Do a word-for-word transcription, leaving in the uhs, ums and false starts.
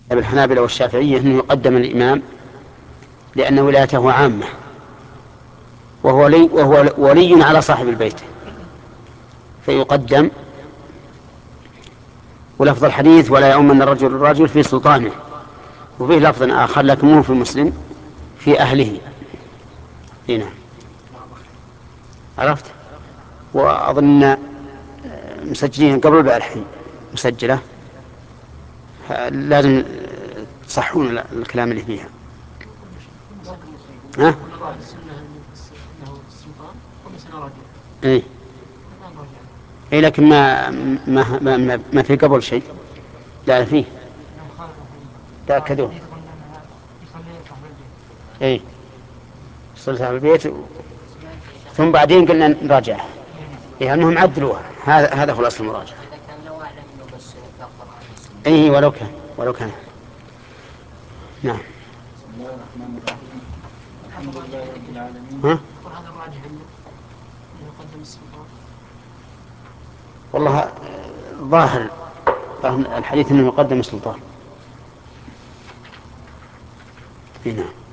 الحنابلة والشافعية أنه يقدم الإمام لأن ولايته عامة، وهو ولي, وهو ولي على صاحب البيت فيقدم. ولفظ الحديث ولا يؤمن الرجل الرجل في سلطانه، وفيه لفظ آخر لكن مو في المسلم في أهله. هنا عرفت. وأظن مسجلين قبل بقى الحين مسجلة، لازم تصحون الكلام اللي فيها. ها؟ ايه ايه لكن ما ما ما, ما في قبل شيء. لا فيه تأكدوا. ايه صلت على البيت ثم بعدين قلنا نراجع. إيه أنهم عدلوها. هذا هذا هو الأصل المراجعة. ايه ولو كان ولو كان نعم. الحمد لله رب العالمين. ها؟ والله ظاهر الحديث انه يقدم السلطان. نعم.